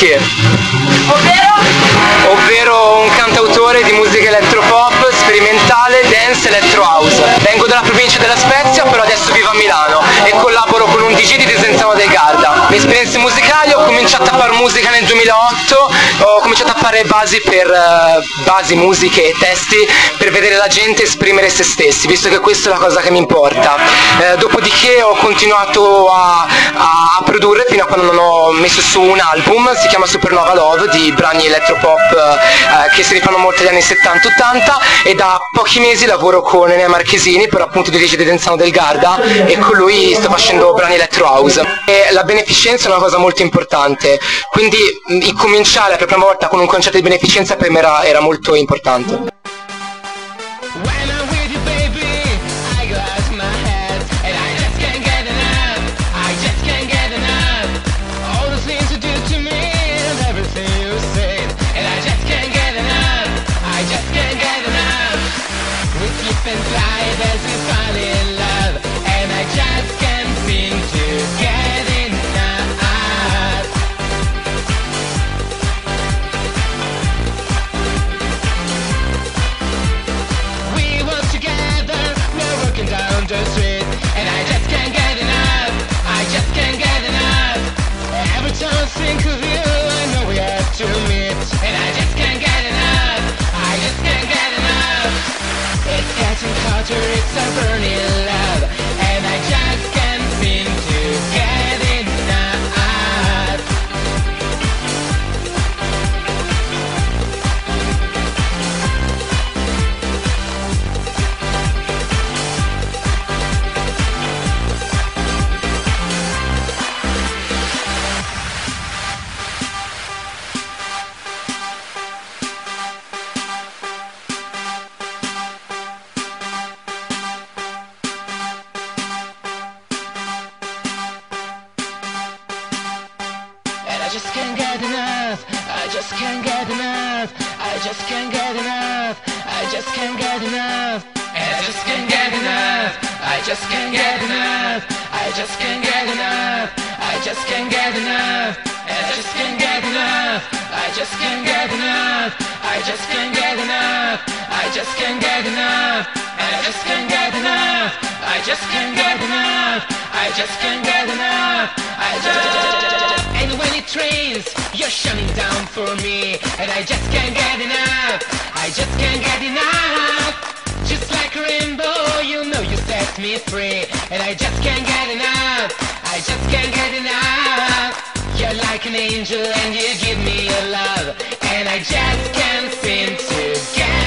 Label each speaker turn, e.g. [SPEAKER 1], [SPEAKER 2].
[SPEAKER 1] Che? Ovvero un cantautore di musica elettropop, sperimentale, dance, electro house. Vengo dalla provincia della Spezia, però adesso vivo a Milano e collaboro con un DJ di Desenzano del Garda. Le esperienze musicali: ho cominciato a fare musica nel 2008, ho cominciato a fare basi, musiche e testi per vedere la gente esprimere se stessi, visto che questa è la cosa che mi importa. Dopodiché ho continuato a produrre fino a quando non ho messo su un album, si chiama Supernova Love, di brani elettropop che si rifanno molto agli anni 70-80, e da pochi mesi lavoro con Enea Marchesini, per appunto dirige di Desenzano del Garda, e con lui sto facendo brani electro house. E la beneficenza è una cosa molto importante, quindi incominciare per la prima volta con un concerto di beneficenza per me era molto importante.
[SPEAKER 2] It's a burning love, and I just can't seem to get enough. I just can't get enough, I just can't get enough, I just can't get enough, I just can't get enough, and I just can't get enough, I just can't get enough, I just can't get enough, I just can't get enough, and I just can't get enough, I just can't get enough, I just can't get enough, I just can't get enough, and I just can't get enough, I just can't get enough, I just can't get enough, I just. And when it rains, you're shining down for me, and I just can't get enough, I just can't get enough. Just like a rainbow, you know you set me free, and I just can't get enough, I just can't get enough. You're like an angel and you give me your love, and I just can't seem to get